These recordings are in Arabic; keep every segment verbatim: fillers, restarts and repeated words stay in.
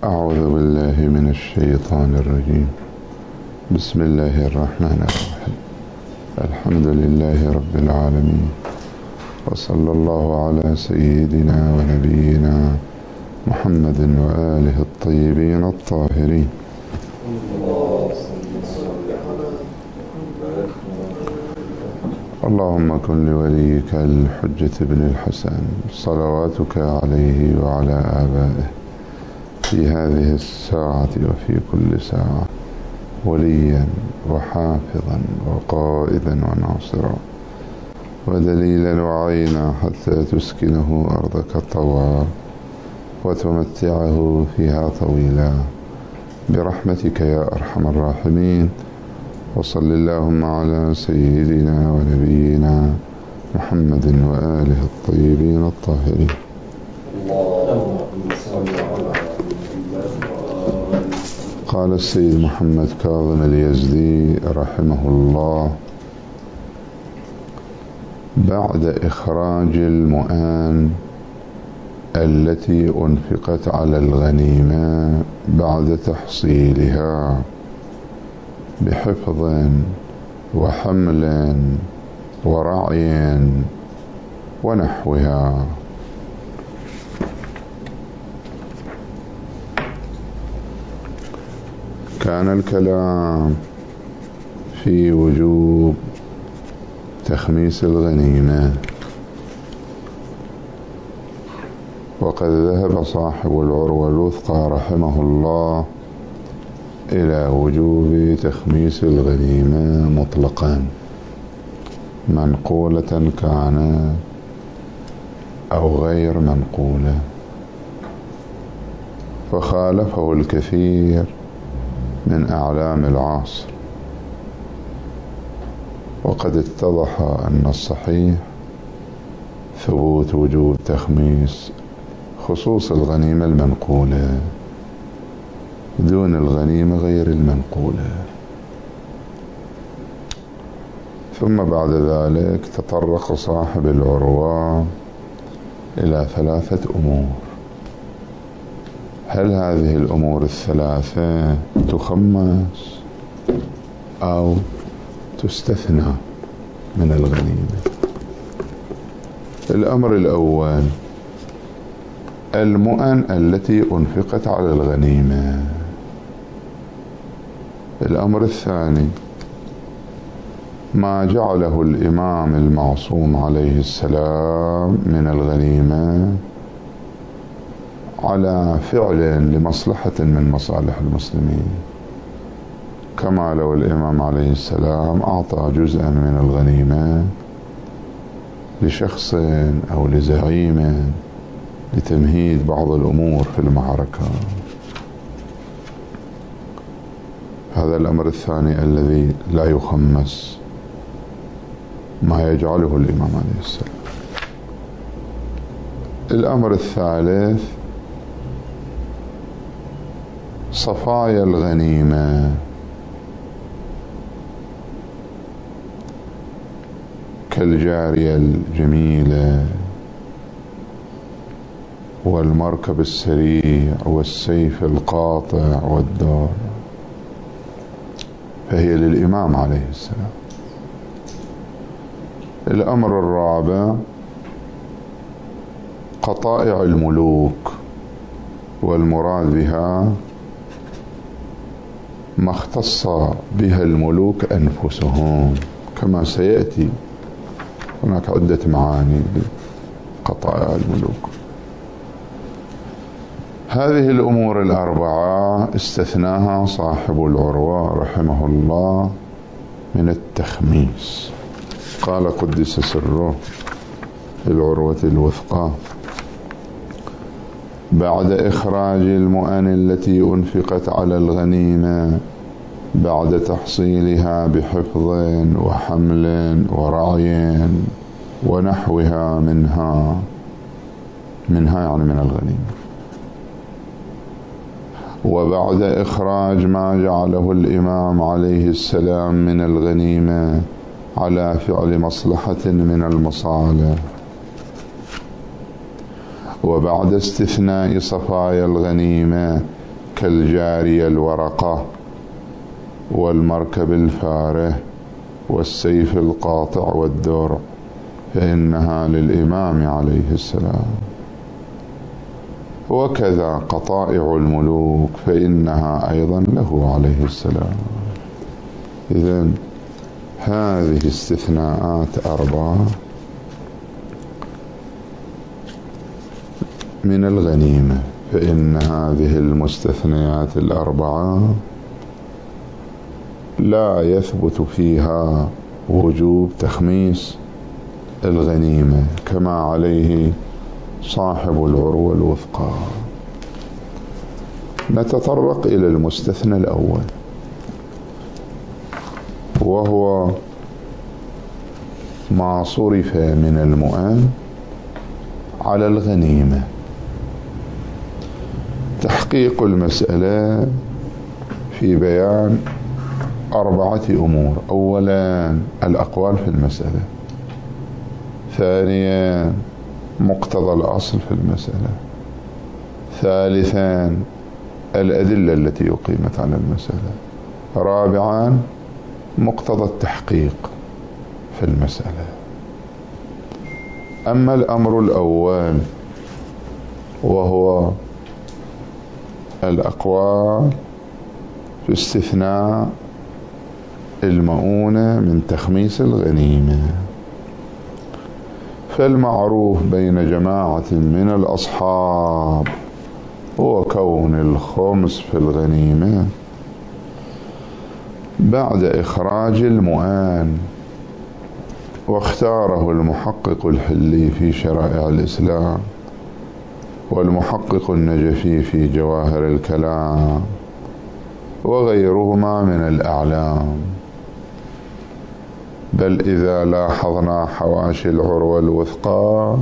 أعوذ بالله من الشيطان الرجيم. بسم الله الرحمن الرحيم. الحمد لله رب العالمين، وصلى الله على سيدنا ونبينا محمد وآله الطيبين الطاهرين. اللهم كن لوليك الحجة بن الحسن صلواتك عليه وعلى آبائه في هذه الساعة وفي كل ساعة وليا وحافظا وقائدا وناصرا ودليلا وعينا حتى تسكنه أرضك طوعا وتمتعه فيها طويلا برحمتك يا أرحم الراحمين. وصل اللهم على سيدنا ونبينا محمد وآله الطيبين الطاهرين. قال السيد محمد كاظم اليزدي رحمه الله: بعد إخراج المؤان التي أنفقت على الغنيمة بعد تحصيلها بحفظ وحمل ورعي ونحوها، كان الكلام في وجوب تخميس الغنيمة، وقد ذهب صاحب العروة الوثقى رحمه الله إلى وجوب تخميس الغنيمة مطلقا، منقولة كان أو غير منقولة، فخالفه الكثير من أعلام العصر. وقد اتضح أن الصحيح ثبوت وجوب تخميس خصوص الغنيمة المنقولة دون الغنيمة غير المنقولة. ثم بعد ذلك تطرق صاحب العروة إلى ثلاثة أمور: هل هذه الأمور الثلاثة تخمس أو تستثنى من الغنيمة؟ الأمر الأول: المؤن التي أنفقت على الغنيمة. الأمر الثاني: ما جعله الإمام المعصوم عليه السلام من الغنيمة على فعل لمصلحة من مصالح المسلمين، كما لو الإمام عليه السلام أعطى جزءا من الغنيمة لشخص أو لزعيم لتمهيد بعض الأمور في المعركة. هذا الأمر الثاني الذي لا يخمس، ما يجعله الإمام عليه السلام. الأمر الثالث: صفايا الغنيمة كالجارية الجميلة والمركب السريع والسيف القاطع والدار، فهي للإمام عليه السلام. الأمر الرابع: قطائع الملوك، والمراد بها ما اختص بها الملوك أنفسهم، كما سيأتي هناك عدة معاني لقطائع الملوك. هذه الأمور الأربعة استثناها صاحب العروة رحمه الله من التخميس. قال قدس سره في العروة الوثقى: بعد إخراج المؤن التي أنفقت على الغنيمة بعد تحصيلها بحفظ وحمل ورعي ونحوها منها منها يعني من الغنيمة، وبعد إخراج ما جعله الإمام عليه السلام من الغنيمة على فعل مصلحة من المصالح، وبعد استثناء صفايا الغنيمة كالجارية الورقة والمركب الفاره والسيف القاطع والدرع فإنها للإمام عليه السلام، وكذا قطائع الملوك فإنها أيضا له عليه السلام. إذن هذه استثناءات أربعة من الغنيمة، فإن هذه المستثنيات الأربعة لا يثبت فيها وجوب تخميس الغنيمة كما عليه صاحب العروة الوثقى. نتطرق إلى المستثنى الأول، وهو ما صرف من المؤن على الغنيمة. تحقيق المسألة في بيان أربعة أمور: أولا الأقوال في المسألة، ثانيا مقتضى الأصل في المسألة، ثالثا الأدلة التي أقيمت على المسألة، رابعا مقتضى التحقيق في المسألة. أما الأمر الأول وهو الأقوال في استثناء المؤونة من تخميس الغنيمة، فالمعروف بين جماعة من الأصحاب هو كون الخمس في الغنيمة بعد إخراج المؤان، واختاره المحقق الحلي في شرائع الإسلام والمحقق النجفي في جواهر الكلام وغيرهما من الأعلام. بل إذا لاحظنا حواشي العروة الوثقى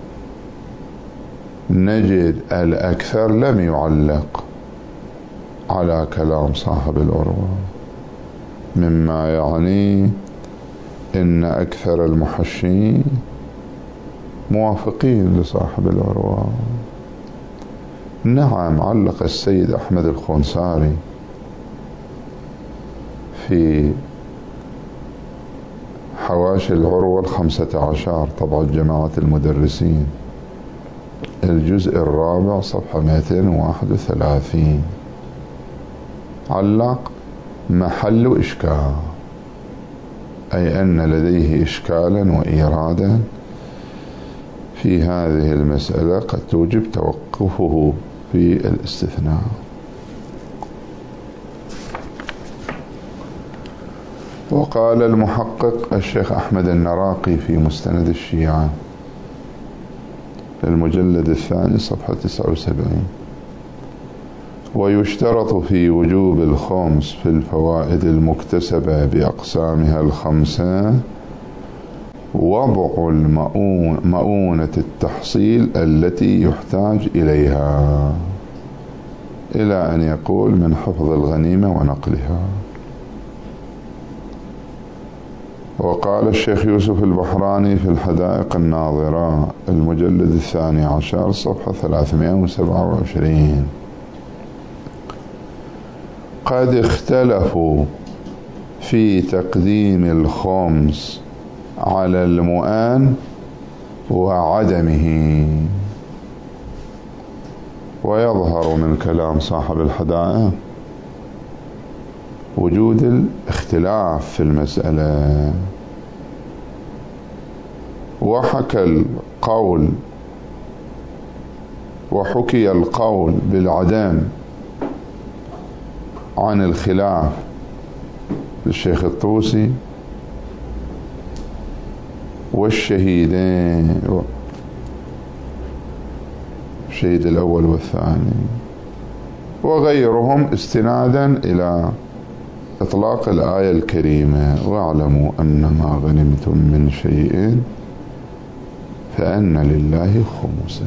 نجد الأكثر لم يعلق على كلام صاحب العروة، مما يعني إن أكثر المحشين موافقين لصاحب العروة. نعم، علق السيد أحمد الخنساري في حواشي العروة الخمسة عشر طبع جماعة المدرسين الجزء الرابع صفحة مئتين وواحد وثلاثين، علق: محل إشكال، أي أن لديه إشكالا وإيرادا في هذه المسألة قد توجب توقفه في الاستثناء. وقال المحقق الشيخ أحمد النراقي في مستند الشيعة المجلد الثاني صفحة تسعة وسبعين: ويشترط في وجوب الخمس في الفوائد المكتسبة بأقسامها الخمسة وضع مؤونة التحصيل التي يحتاج إليها، إلى أن يقول من حفظ الغنيمة ونقلها. وقال الشيخ يوسف البحراني في الحدائق الناظرة المجلد الثاني عشر صفحة ثلاثمائة وسبعة وعشرين: قد اختلفوا في تقديم الخمس على المؤان وعدمه. ويظهر من كلام صاحب الحدائق وجود الاختلاف في المسألة، وحكى القول وحكي القول بالعدم عن الخلاف للشيخ الطوسي والشهيدين، الشهيد الأول والثاني وغيرهم، استنادا إلى إطلاق الآية الكريمة: واعلموا أن ما غنمتم من شيء فأن لله خمسه.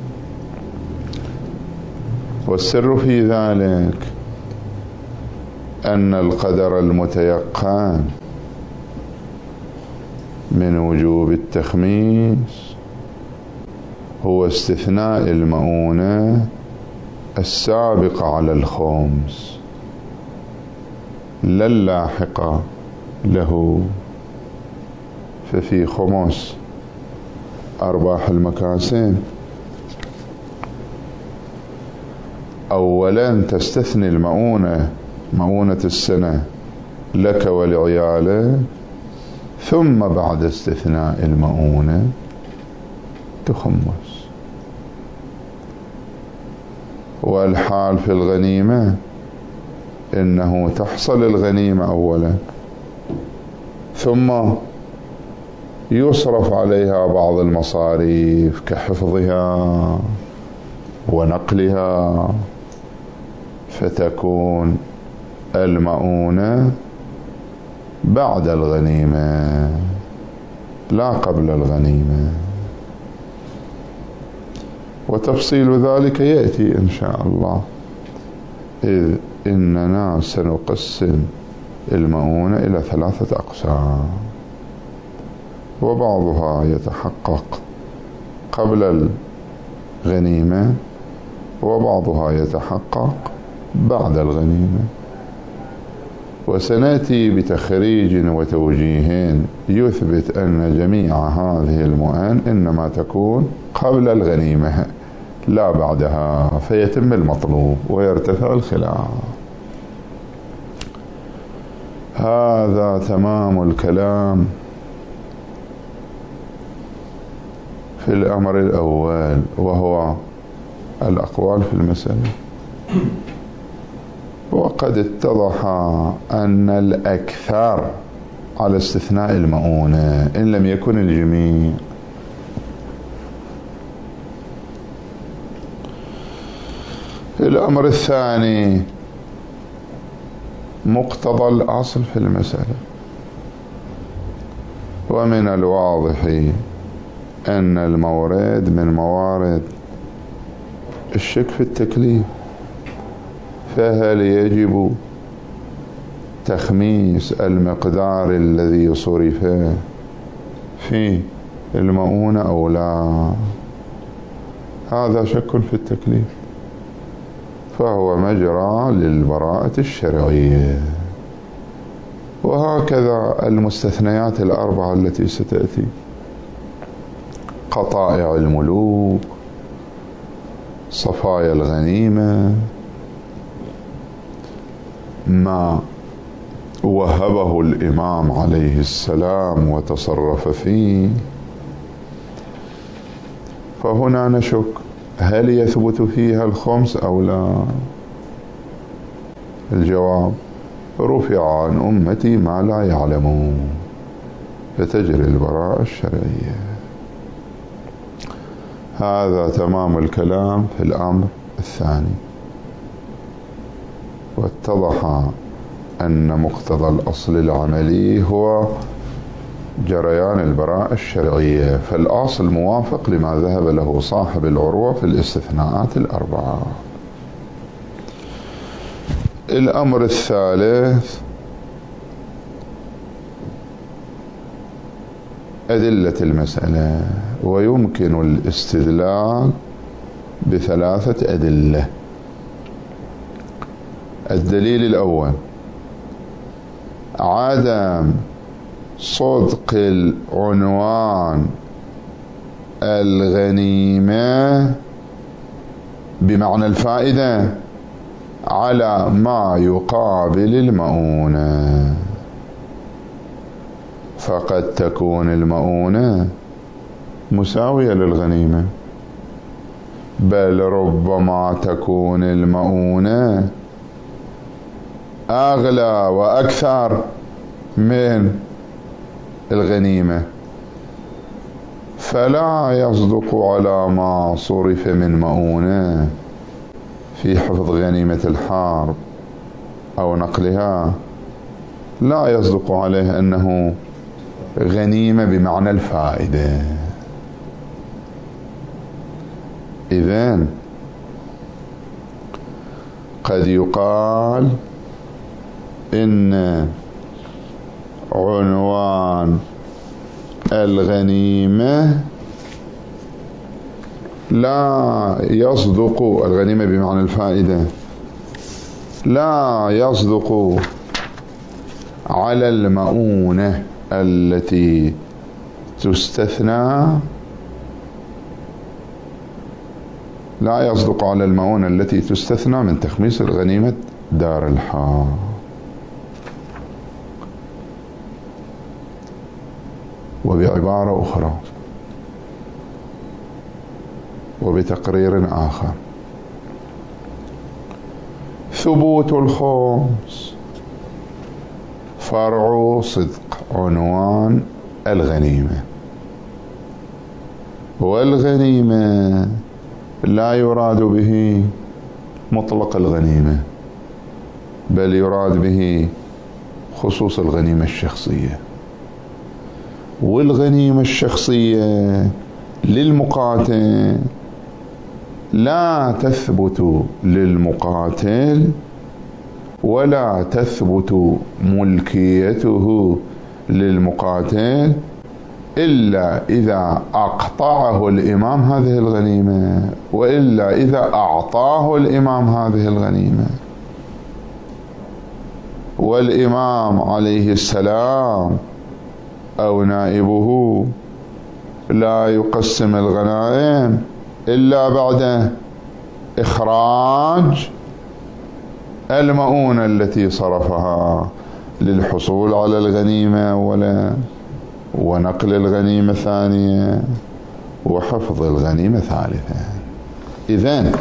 والسر في ذلك أن القدر المتيقن من وجوب التخميس هو استثناء المؤونة السابقة على الخمس لا اللاحقة له. ففي خمس أرباح المكاسب أولا تستثني المؤونة، مؤونة السنة لك ولعيالك، ثم بعد استثناء المؤونة تخمس. والحال في الغنيمة إنه تحصل الغنيمة أولا ثم يصرف عليها بعض المصاريف كحفظها ونقلها، فتكون المؤونة بعد الغنيمة لا قبل الغنيمة. وتفصيل ذلك يأتي إن شاء الله، إذ إننا سنقسم المؤونة إلى ثلاثة أقسام، وبعضها يتحقق قبل الغنيمة وبعضها يتحقق بعد الغنيمة. وسنأتي بتخريج وتوجيه يثبت أن جميع هذه المؤن إنما تكون قبل الغنيمة لا بعدها، فيتم المطلوب ويرتفع الخلاف. هذا تمام الكلام في الأمر الأول، وهو الأقوال في المسألة. وقد اتضح أن الأكثر على استثناء المؤونة إن لم يكن الجميع. الأمر الثاني مقتضى الأصل في المسألة. ومن الواضح أن المورد من موارد الشك في التكليف، فهل يجب تخميس المقدار الذي صرف في المؤونة أو لا؟ هذا شك في التكليف، فهو مجرى للبراءة الشرعية. وهكذا المستثنيات الأربعة التي ستأتي: قطائع الملوك، صفايا الغنيمة، ما وهبه الإمام عليه السلام وتصرف فيه. فهنا نشك هل يثبت فيها الخمس أو لا؟ الجواب: رفع عن أمتي ما لا يعلمون، فتجري البراءة الشرعية. هذا تمام الكلام في الأمر الثاني. واتضح أن مقتضى الأصل العملي هو جريان البراءة الشرعية، فالأصل موافق لما ذهب له صاحب العروة في الاستثناءات الأربعة. الأمر الثالث أدلة المسألة، ويمكن الاستدلال بثلاثة أدلة. الدليل الأول: عدم صدق العنوان الغنيمة بمعنى الفائدة على ما يقابل المؤونة، فقد تكون المؤونة مساوية للغنيمة، بل ربما تكون المؤونة أغلى وأكثر من الغنيمة، فلا يصدق على ما صرف من مؤونة في حفظ غنيمة الحرب أو نقلها، لا يصدق عليه أنه غنيمة بمعنى الفائدة. إذن قد يقال إن عنوان الغنيمة لا يصدق الغنيمة بمعنى الفائدة، لا يصدق على المؤونة التي تستثنى، لا يصدق على المؤونة التي تستثنى من تخميس الغنيمة دار الحرب. وبعبارة أخرى وبتقرير آخر، ثبوت الخمس فرع صدق عنوان الغنيمة، والغنيمة لا يراد به مطلق الغنيمة، بل يراد به خصوص الغنيمة الشخصية. والغنيمة الشخصية للمقاتل لا تثبت للمقاتل ولا تثبت ملكيته للمقاتل إلا إذا أقطعه الإمام هذه الغنيمة، وإلا إذا أعطاه الإمام هذه الغنيمة. والإمام عليه السلام أو نائبه لا يقسم الغنائم إلا بعد إخراج المؤونة التي صرفها للحصول على الغنيمة ولا ونقل الغنيمة ثانية وحفظ الغنيمة ثالثة. إذن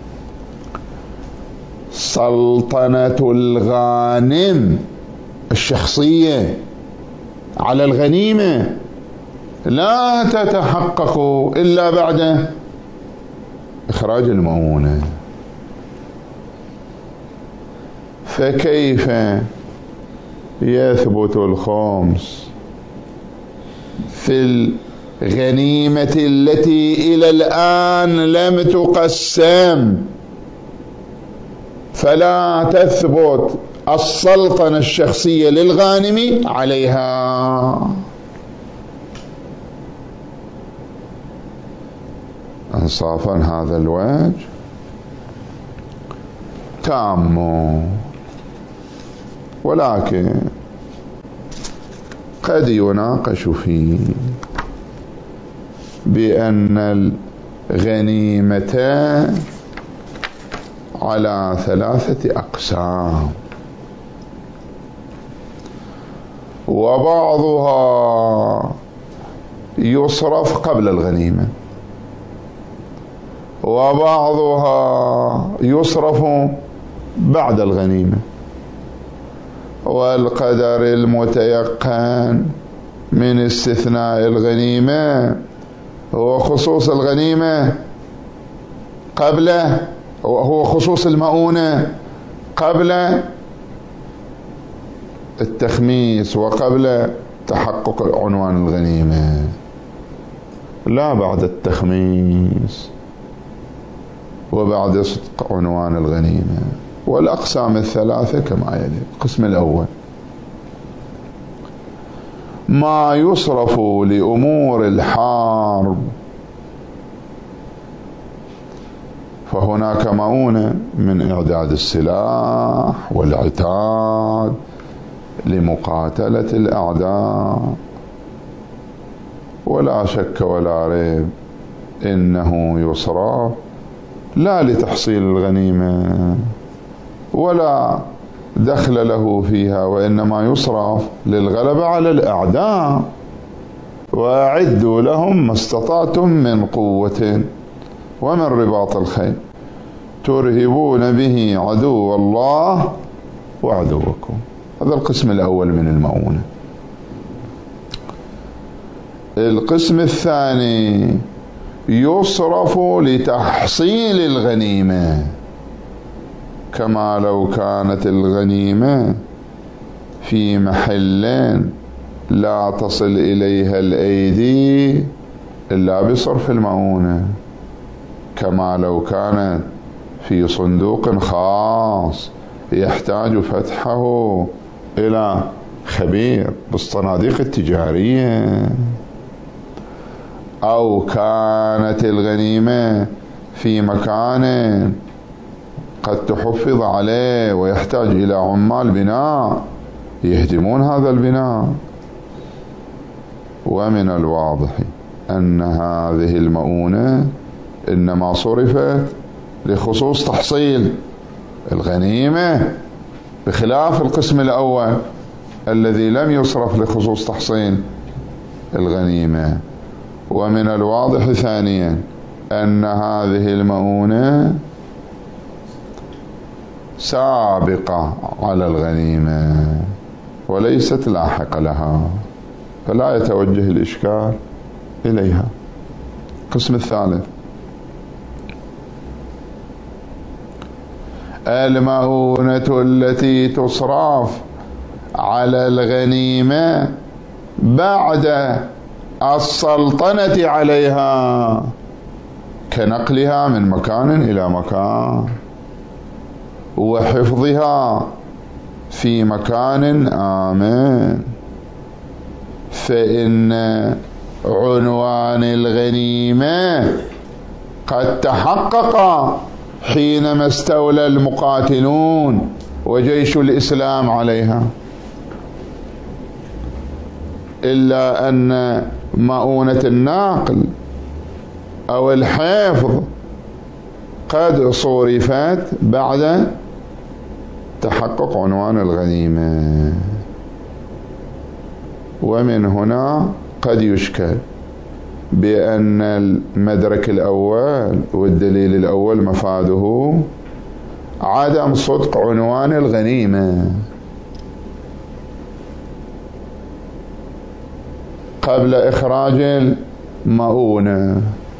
سلطنة الغانم الشخصية على الغنيمة لا تتحقق إلا بعد إخراج المؤونة. فكيف يثبت الخمس في الغنيمة التي إلى الآن لم تقسم، فلا تثبت السلطنة الشخصية للغانم عليها؟ انصافا هذا الوجه تام، ولكن قد يناقش فيه بأن الغنيمة على ثلاثة أقسام، وبعضها يصرف قبل الغنيمة، وبعضها يصرف بعد الغنيمة. والقدر المتيقن من استثناء الغنيمة هو خصوص الغنيمة قبل، هو خصوص المؤونة قبل التخميس وقبل تحقق عنوان الغنيمة، لا بعد التخميس وبعد صدق عنوان الغنيمة. والأقسام الثلاثة كما يلي: القسم الأول ما يصرف لأمور الحرب، فهناك مؤونة من إعداد السلاح والعتاد لمقاتلة الأعداء، ولا شك ولا ريب إنه يصرف لا لتحصيل الغنيمة ولا دخل له فيها، وإنما يصرف للغلبة على الأعداء. وأعدوا لهم ما استطعتم من قوة ومن رباط الخيل ترهبون به عدو الله وعدوكم. هذا القسم الأول من المؤونة. القسم الثاني يصرف لتحصيل الغنيمة، كما لو كانت الغنيمة في محل لا تصل إليها الأيدي إلا بصرف المؤونة، كما لو كانت في صندوق خاص يحتاج فتحه إلى خبير بالصناديق التجارية، أو كانت الغنيمة في مكان قد تحفظ عليه ويحتاج إلى عمال بناء يهدمون هذا البناء. ومن الواضح أن هذه المؤونة إنما صرفت لخصوص تحصيل الغنيمة، بخلاف القسم الأول الذي لم يصرف لخصوص تحصيل الغنيمة. ومن الواضح ثانيا أن هذه المؤونة سابقة على الغنيمة وليست لاحقة لها، فلا يتوجه الإشكال إليها. القسم الثالث: المؤونة التي تصرف على الغنيمة بعد السلطنة عليها، كنقلها من مكان إلى مكان وحفظها في مكان آمن، فإن عنوان الغنيمة قد تحقق حينما استولى المقاتلون وجيش الإسلام عليها، إلا أن مؤونة النقل أو الحفظ قد صرفت بعد تحقق عنوان الغنيمة. ومن هنا قد يشكل بأن المدرك الأول والدليل الأول مفاده عدم صدق عنوان الغنيمة قبل إخراج المؤونة،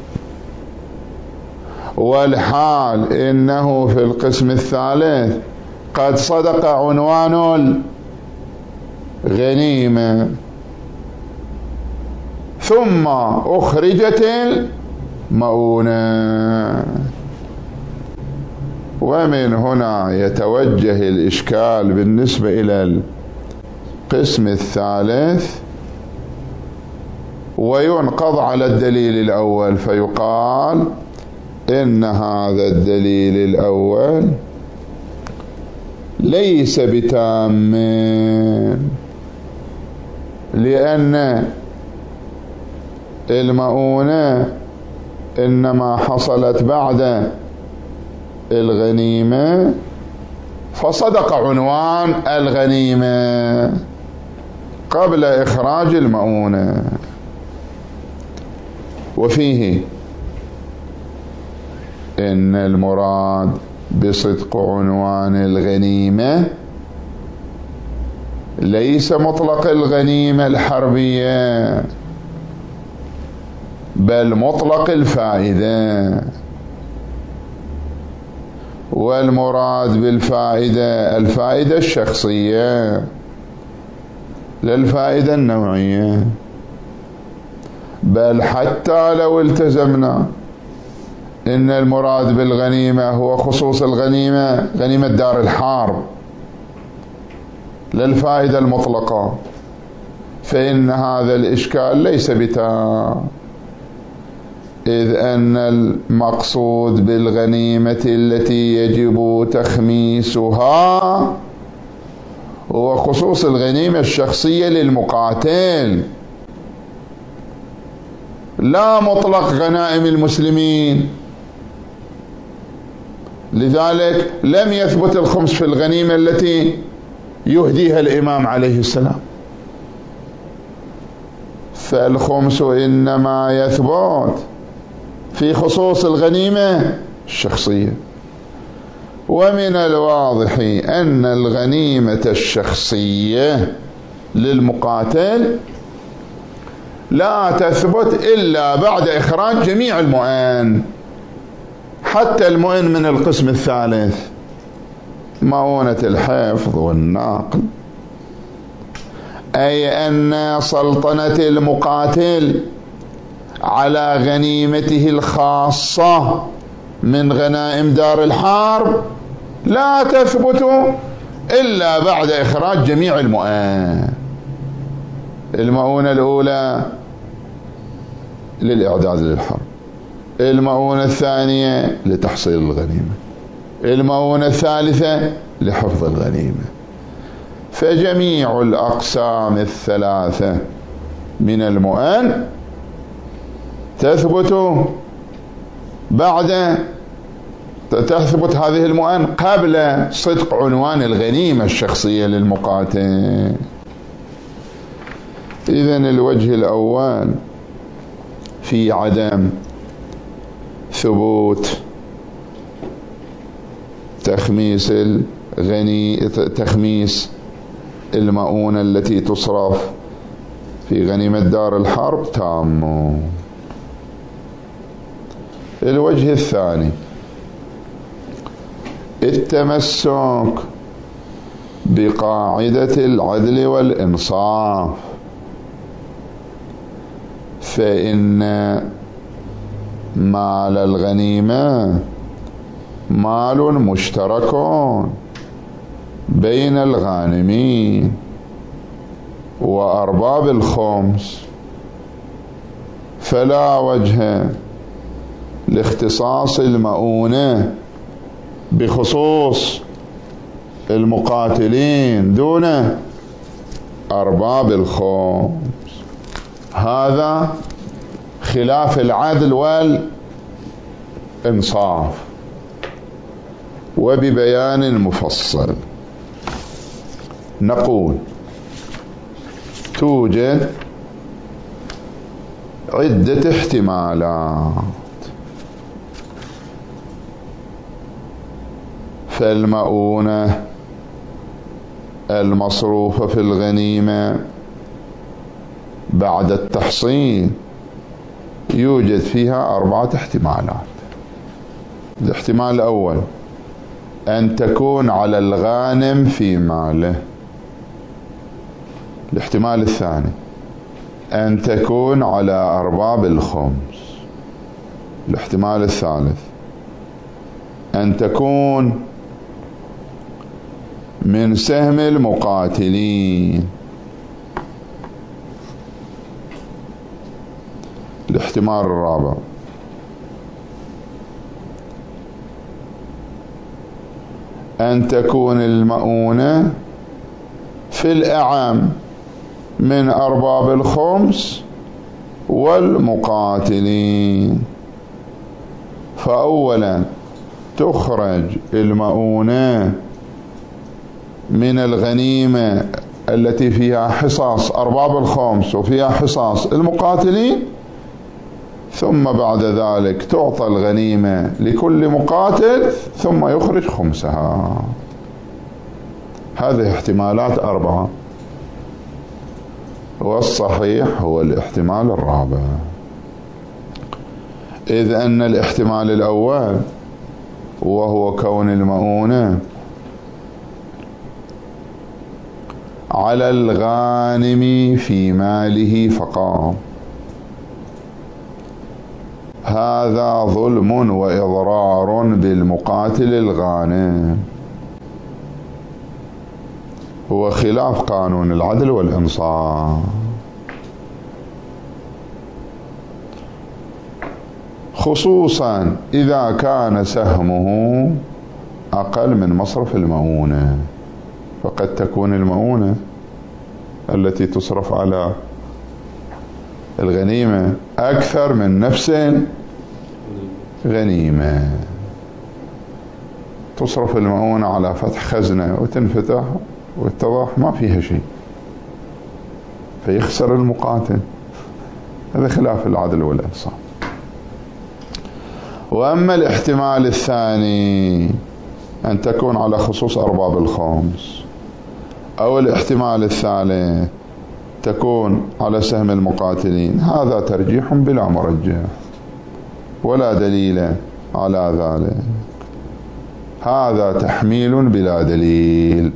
والحال إنه في القسم الثالث قد صدق عنوان الغنيمة ثم أخرجت المؤونة. ومن هنا يتوجه الإشكال بالنسبة إلى القسم الثالث وينقض على الدليل الأول، فيقال إن هذا الدليل الأول ليس بتام، لأن المؤونة إنما حصلت بعد الغنيمة فصدق عنوان الغنيمة قبل إخراج المؤونة. وفيه إن المراد بصدق عنوان الغنيمة ليس مطلق الغنيمة الحربية، بل مطلق الفائدة. والمراد بالفائدة الفائدة الشخصية لا الفائدة النوعية. بل حتى لو التزمنا إن المراد بالغنيمة هو خصوص الغنيمة غنيمة دار الحرب لا الفائدة المطلقة، فإن هذا الإشكال ليس بتام، إذ أن المقصود بالغنيمة التي يجب تخميسها هو خصوص الغنيمة الشخصية للمقاتل، لا مطلق غنائم المسلمين. لذلك لم يثبت الخمس في الغنيمة التي يهديها الإمام عليه السلام، فالخمس إنما يثبت في خصوص الغنيمة الشخصية. ومن الواضح أن الغنيمة الشخصية للمقاتل لا تثبت إلا بعد إخراج جميع المؤن، حتى المؤن من القسم الثالث مؤونة الحفظ والنقل، أي أن سلطنة المقاتل على غنيمته الخاصة من غنائم دار الحرب لا تثبت إلا بعد إخراج جميع المؤن. المؤونة الأولى للإعداد للحرب، المؤونة الثانية لتحصيل الغنيمة، المؤونة الثالثة لحفظ الغنيمة. فجميع الأقسام الثلاثة من المؤن تثبت بعد تثبت هذه المؤن قبل صدق عنوان الغنيمة الشخصية للمقاتل. إذن الوجه الأول في عدم ثبوت تخميس الغني تخميس المؤونة التي تصرف في غنيمة دار الحرب تام. الوجه الثاني التمسك بقاعدة العدل والإنصاف، فإن مال الغنيمة مال مشترك بين الغانمين وأرباب الخمس، فلا وجه لاختصاص المؤونة بخصوص المقاتلين دون أرباب الخمس. هذا خلاف العدل والإنصاف. وببيان مفصل نقول توجد عدة احتمالات، فالمؤونة المصروفة في الغنيمة بعد التحصين يوجد فيها أربعة احتمالات. الاحتمال الأول أن تكون على الغانم في ماله. الاحتمال الثاني أن تكون على أرباب الخمس. الاحتمال الثالث أن تكون من سهم المقاتلين. الاحتمال الرابع أن تكون المؤونة في الأعم من أرباب الخمس والمقاتلين. فأولا تخرج المؤونة من الغنيمة التي فيها حصص أرباب الخمس وفيها حصص المقاتلين، ثم بعد ذلك تعطى الغنيمة لكل مقاتل ثم يخرج خمسها. هذه احتمالات أربعة، والصحيح هو الاحتمال الرابع، إذ أن الاحتمال الأول وهو كون المؤونة على الغانم في ماله فقط، هذا ظلم وإضرار بالمقاتل الغانم، هو خلاف قانون العدل والإنصاف. خصوصا إذا كان سهمه أقل من مصرف المؤونة، فقد تكون المؤونة التي تصرف على الغنيمة أكثر من نفس الغنيمة. تصرف المؤونة على فتح خزنة وتنفتح واتضح ما فيها شيء، فيخسر المقاتل. هذا خلاف العدل والإنصاف. وأما الاحتمال الثاني أن تكون على خصوص أرباب الخمس، أو الاحتمال الثالث تكون على سهم المقاتلين، هذا ترجيح بلا مرجح ولا دليل على ذلك، هذا تحميل بلا دليل،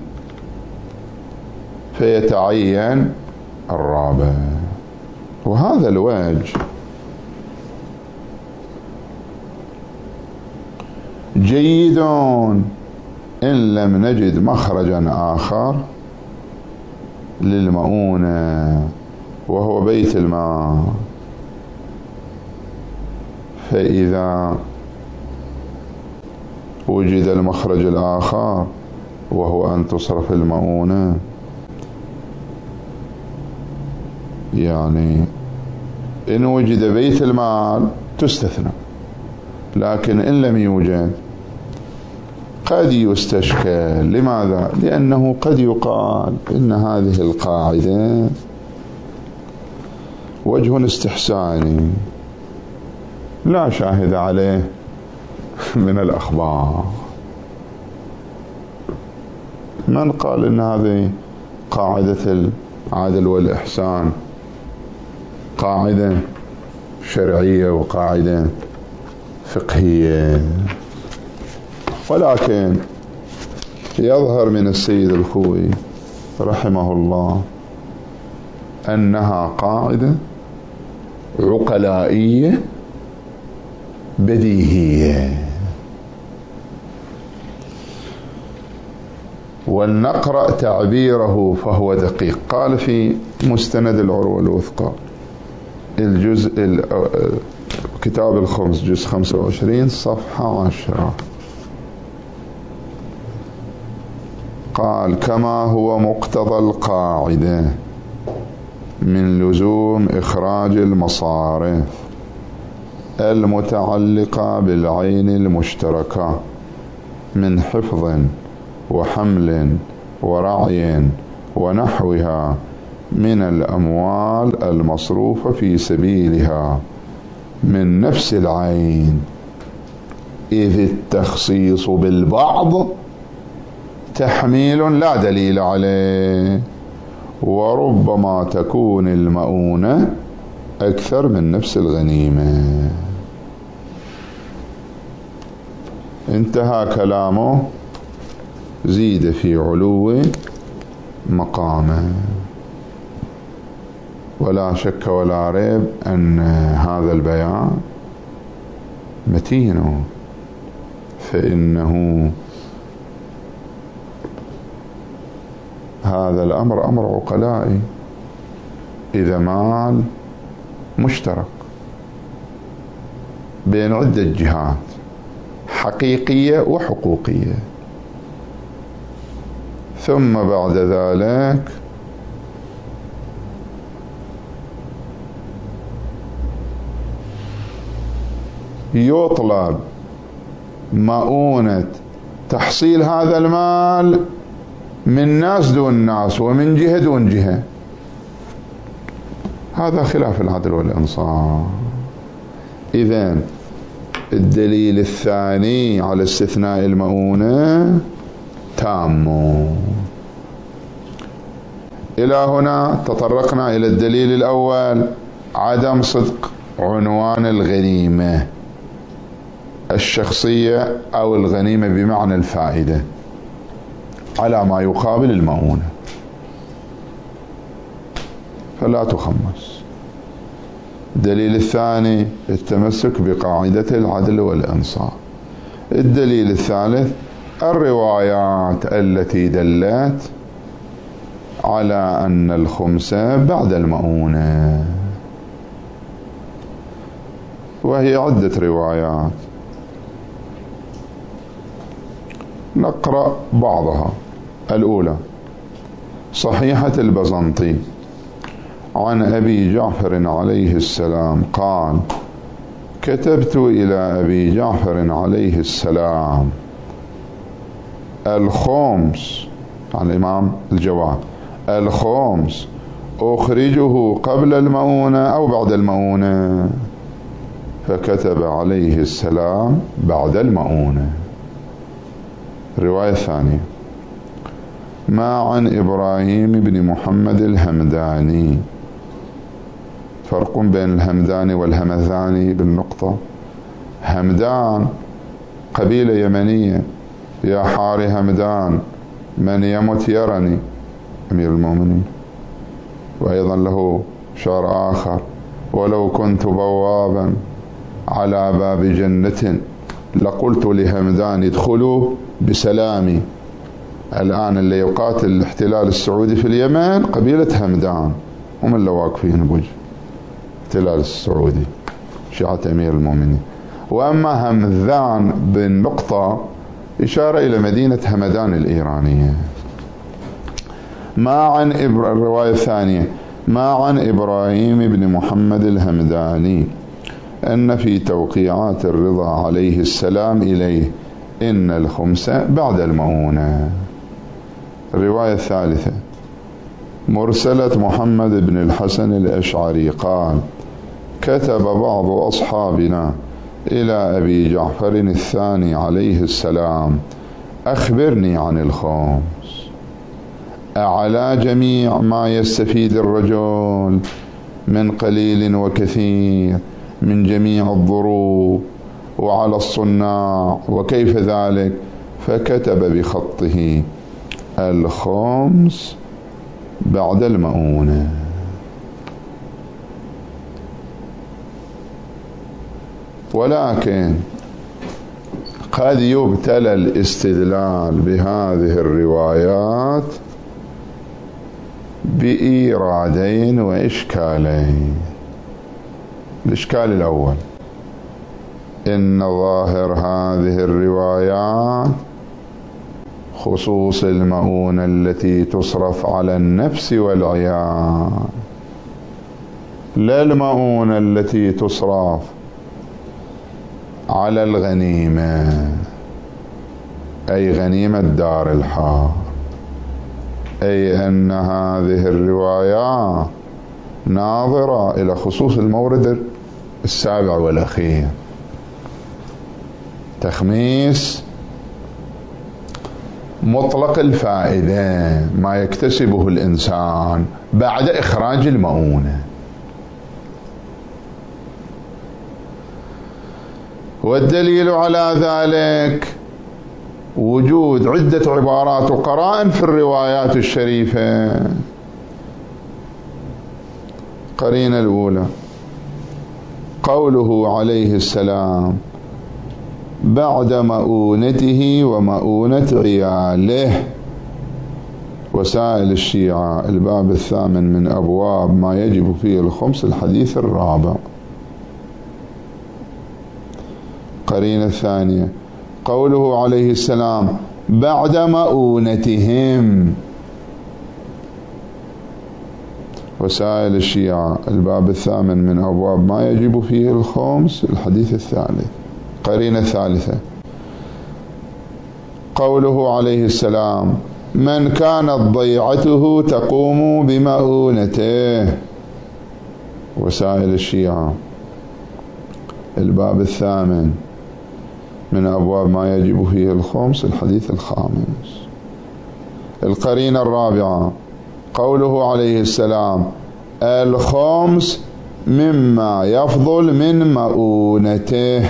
فيتعين الرابع. وهذا الوجه جيد إن لم نجد مخرجا آخر للمؤونة وهو بيت المال. فإذا وجد المخرج الآخر وهو أن تصرف المؤونة، يعني إن وجد بيت المال تستثنى، لكن إن لم يوجد قد يستشكل. لماذا؟ لأنه قد يقال إن هذه القاعدة وجه استحساني لا شاهد عليه من الأخبار. من قال إن هذه قاعدة العدل والإحسان قاعدة شرعية وقاعدة فقهية؟ ولكن يظهر من السيد الخوئي رحمه الله أنها قاعدة عقلائية بديهية. ولنقرأ تعبيره فهو دقيق. قال في مستند العروة الوثقى الجزء كتاب الخمس جزء خمسة وعشرين صفحة عشرة، قال: كما هو مقتضى القاعدة من لزوم إخراج المصارف المتعلقة بالعين المشتركة من حفظ وحمل ورعي ونحوها من الأموال المصروفة في سبيلها من نفس العين، إذ التخصيص بالبعض تحميل لا دليل عليه، وربما تكون المؤونة أكثر من نفس الغنيمة. انتهى كلامه، زيد في علو مقامه. ولا شك ولا ريب أن هذا البيان متين، فإنه هذا الأمر أمر عقلائي. إذا مال مشترك بين عدة جهات حقيقية وحقوقية، ثم بعد ذلك يطلب مؤونة تحصيل هذا المال من ناس دون ناس ومن جهة دون جهة، هذا خلاف العدل والإنصاف. إذن الدليل الثاني على استثناء المؤونة تام. إلى هنا تطرقنا إلى الدليل الأول، عدم صدق عنوان الغنيمة الشخصية أو الغنيمة بمعنى الفائدة على ما يقابل المؤونة، فلا تخمس. الدليل الثاني التمسك بقاعدة العدل والإنصاف. الدليل الثالث الروايات التي دلت على أن الخمس بعد المؤونة، وهي عدة روايات، نقرأ بعضها. الأولى صحيحة البزنطي عن أبي جعفر عليه السلام قال: كتبت إلى أبي جعفر عليه السلام الخمس، عن الإمام الجواد، الخمس أخرجه قبل المؤونة أو بعد المؤونة؟ فكتب عليه السلام بعد المؤونة. الرواية الثانية ما عن إبراهيم بن محمد الهمداني، فرق بين الهمداني والهمذاني بالنقطة. همدان قبيلة يمنية، يا حار همدان من يمت يرني، أمير المؤمنين. وأيضا له شعر آخر: ولو كنت بوابا على باب جنة لقلت لهمدان ادخلوا بسلامي. الآن اللي يقاتل الاحتلال السعودي في اليمن قبيلة همدان، هم اللي واقفين بوجه الاحتلال السعودي، شيعة أمير المؤمنين. وأما همذان بالنقطة إشارة إلى مدينة همدان الإيرانية. ما عن إبر... الرواية الثانية: ما عن إبراهيم بن محمد الهمداني أن في توقيعات الرضا عليه السلام إليه إن الخمس بعد المؤونة. الرواية الثالثة: مرسلة محمد بن الحسن الأشعري قال: كتب بعض أصحابنا إلى أبي جعفر الثاني عليه السلام: أخبرني عن الخمس، أعلى جميع ما يستفيد الرجل من قليل وكثير من جميع الضروب وعلى الصناع، وكيف ذلك؟ فكتب بخطه: الخمس بعد المؤونة. ولكن قد يبتلى الاستدلال بهذه الروايات بإيرادين وإشكالين. الإشكال الأول: إن ظاهر هذه الروايات خصوص المؤونة التي تصرف على النفس والعيال، لا المؤونة التي تصرف على الغنيمة، أي غنيمة دار الحرب. أي أن هذه الروايات ناظرة إلى خصوص المورد السابع والأخير، تخميس مطلق الفائدة ما يكتسبه الإنسان بعد إخراج المؤونة. والدليل على ذلك وجود عدة عبارات وقرائن في الروايات الشريفة. قرينة الأولى: قوله عليه السلام بعد مؤونته ومؤونة عياله. وسائل الشيعة الباب الثامن من أبواب ما يجب فيه الخمس، الحديث الرابع. قرينة الثانية: قوله عليه السلام بعد مؤونتهم. وسائل الشيعة الباب الثامن من أبواب ما يجب فيه الخمس، الحديث الثالث. قرينة الثالثة: قوله عليه السلام من كانت ضيعته تقوم بمؤونته. وسائل الشيعة الباب الثامن من أبواب ما يجب فيه الخمس، الحديث الخامس. القرينة الرابعة: قوله عليه السلام الخمس مما يفضل من مؤونته.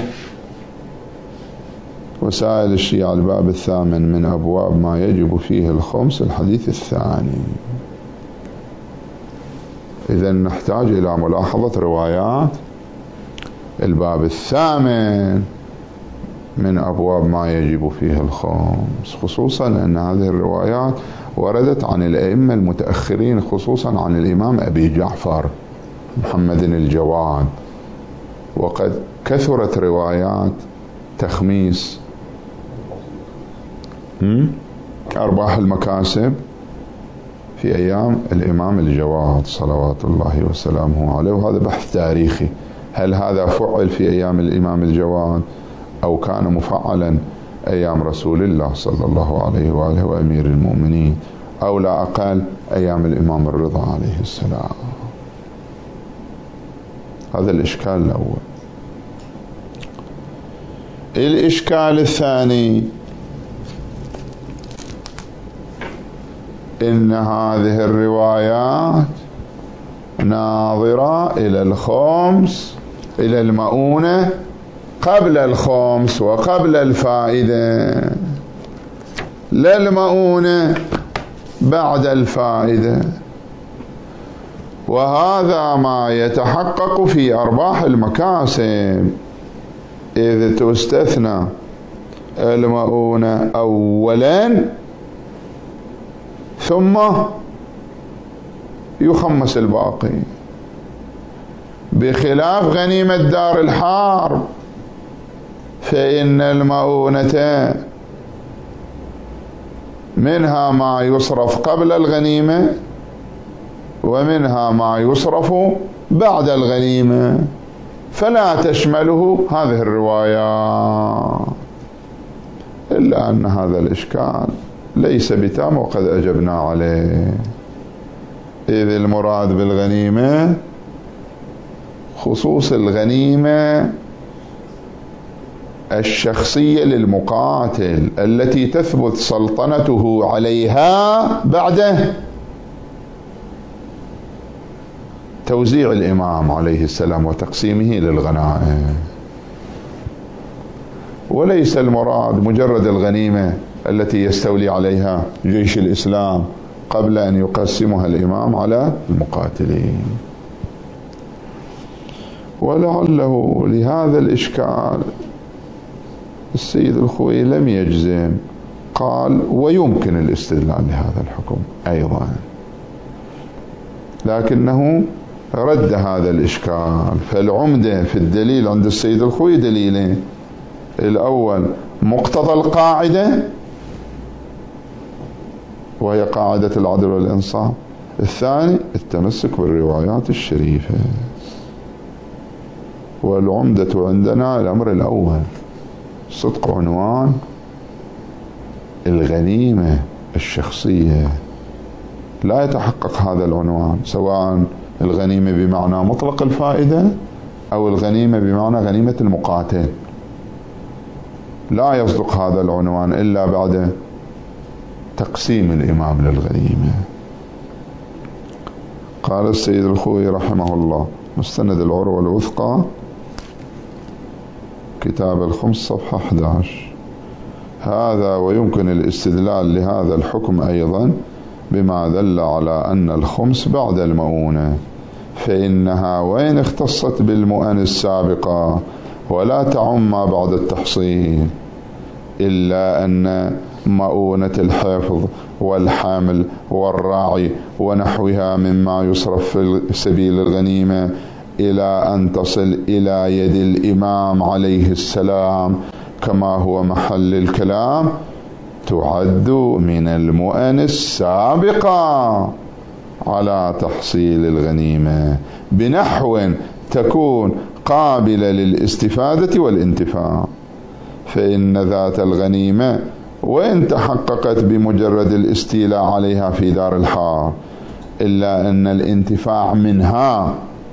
وسائل الشيعة الباب الثامن من أبواب ما يجب فيه الخمس، الحديث الثاني. إذن نحتاج إلى ملاحظة روايات الباب الثامن من أبواب ما يجب فيه الخمس، خصوصا أن هذه الروايات وردت عن الأئمة المتأخرين، خصوصا عن الإمام أبي جعفر محمد الجواد. وقد كثرت روايات تخميس أرباح المكاسب في أيام الإمام الجواد صلوات الله وسلامه عليه. وهذا بحث تاريخي، هل هذا فعل في أيام الإمام الجواد أو كان مفعلا أيام رسول الله صلى الله عليه وآله وأمير المؤمنين، أو لا أقل أيام الإمام الرضا عليه السلام؟ هذا الإشكال الأول. الإشكال الثاني: إن هذه الروايات ناظرة إلى الخمس، إلى المؤونة قبل الخمس وقبل الفائدة، لا المؤونة بعد الفائدة. وهذا ما يتحقق في أرباح المكاسب، إذ تستثنى المؤونة أولا ثم يخمس الباقي، بخلاف غنيمة دار الحرب فإن المؤونة منها ما يصرف قبل الغنيمة ومنها ما يصرف بعد الغنيمة، فلا تشمله هذه الروايات. إلا أن هذا الإشكال ليس بتام وقد أجبنا عليه، إذ المراد بالغنيمة خصوص الغنيمة الشخصية للمقاتل التي تثبت سلطنته عليها بعد توزيع الإمام عليه السلام وتقسيمه للغنائم، وليس المراد مجرد الغنيمة التي يستولي عليها جيش الإسلام قبل أن يقسمها الإمام على المقاتلين. ولعله لهذا الإشكال السيد الخوئي لم يجزم، قال ويمكن الاستدلال لهذا الحكم أيضا، لكنه رد هذا الإشكال. فالعمدة في الدليل عند السيد الخوئي دليلين: الأول مقتضى القاعدة وهي قاعدة العدل والإنصاف، الثاني التمسك بالروايات الشريفة. والعمدة عندنا الأمر الأول صدق عنوان الغنيمة الشخصية، لا يتحقق هذا العنوان سواء الغنيمة بمعنى مطلق الفائدة أو الغنيمة بمعنى غنيمة المقاتل، لا يصدق هذا العنوان إلا بعد تقسيم الإمام للغنيمة. قال السيد الخوئي رحمه الله مستند العروة الوثقى كتاب الخمس صفحة أحد عشر: هذا ويمكن الاستدلال لهذا الحكم أيضا بما دل على أن الخمس بعد المؤونة، فإنها وإن اختصت بالمؤن السابقة ولا تعم ما بعد التحصيل، إلا أن مؤونة الحفظ والحامل والراعي ونحوها مما يصرف في سبيل الغنيمة إلى أن تصل إلى يد الإمام عليه السلام كما هو محل الكلام تعد من المؤن السابقة على تحصيل الغنيمة بنحو تكون قابلة للاستفادة والانتفاع، فإن ذات الغنيمة وإن تحققت بمجرد الاستيلاء عليها في دار الحرب، إلا أن الانتفاع منها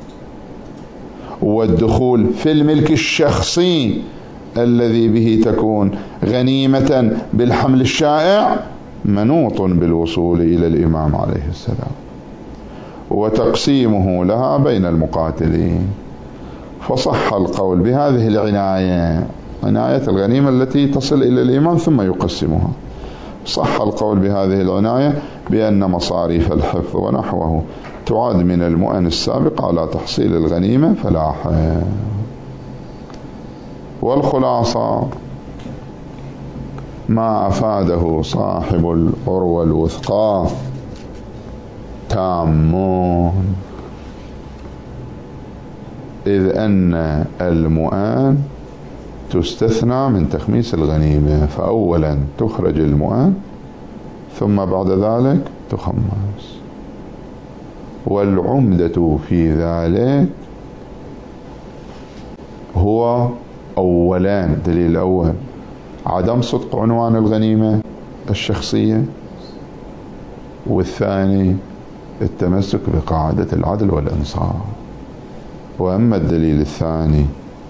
والدخول في الملك الشخصي الذي به تكون غنيمة بالحمل الشائع منوط بالوصول إلى الإمام عليه السلام وتقسيمه لها بين المقاتلين. فصح القول بهذه العناية، عناية الغنيمة التي تصل إلى الإمام ثم يقسمها، صح القول بهذه العناية بأن مصاريف الحفظ ونحوه تعد من المؤن السابق على تحصيل الغنيمة فلاحا. والخلاصة ما أفاده صاحب العروة الوثقى تامون، إذ أن المؤن تستثنى من تخميس الغنيمة، فأولا تخرج المؤن ثم بعد ذلك تخمس. والعمدة في ذلك هو أولا دليل الأول عدم صدق عنوان الغنيمة الشخصية، والثاني التمسك بقاعدة العدل والإنصاف. وأما الدليل الثاني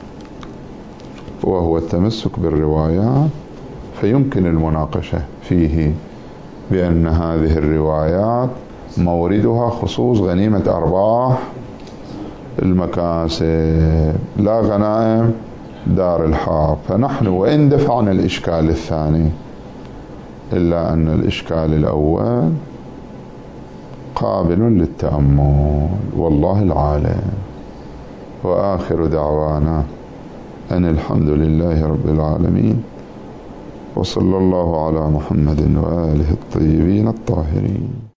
وهو التمسك بالروايات فيمكن المناقشة فيه بأن هذه الروايات موردها خصوص غنيمة أرباح المكاسب لا غنائم دار الحرب، فنحن وإن دفعنا الإشكال الثاني إلا أن الإشكال الأول قابل للتأمل والله العالم. وآخر دعوانا أن الحمد لله رب العالمين، وصلى الله على محمد وآله الطيبين الطاهرين.